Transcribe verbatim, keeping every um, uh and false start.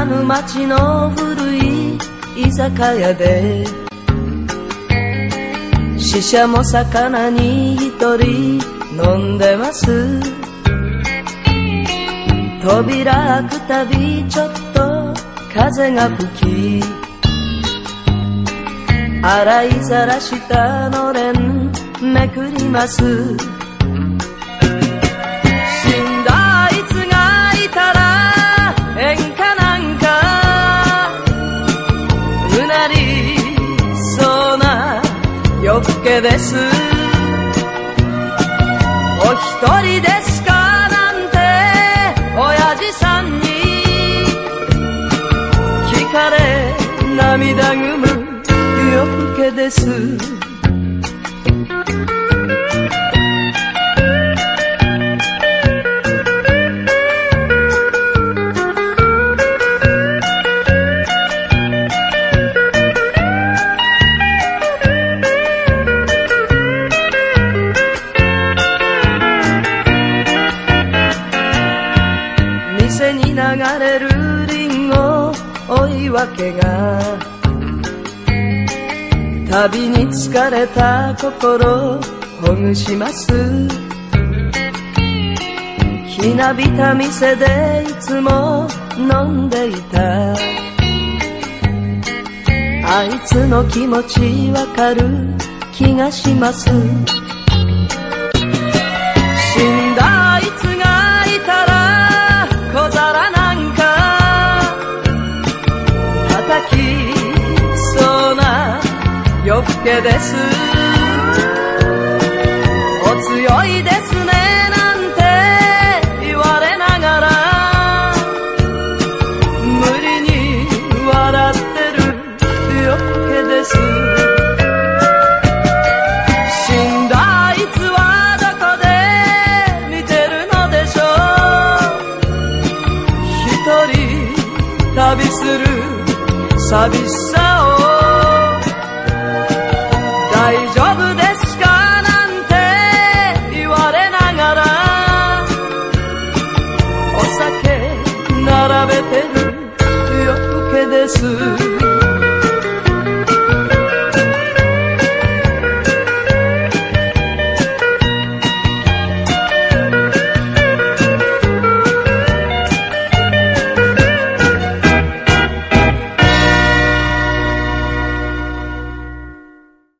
む街の古い居酒屋で死者も魚に一人飲んでます。扉開くたびちょっと風が吹き、洗いざらしたのれんめくります。死んだあいつがいたら演歌なんかうなりそうな夜更けです。お一人ですかなんて親父さんに聞かれ涙ぐむ夜更けです。店に流れるリンゴ追い分けが旅に疲れた心ほぐします。ひなびた店でいつも飲んでいたあいつの気持ちわかる気がします。死んだあいつがいたら小皿なんか叩きそうな夜更けです。お強いですねなんて言われながら無理に笑ってる夜更けです。死んだあいつはどこで見てるのでしょう。一人旅する寂しさを大丈夫ですかなんて言われながらお酒並べて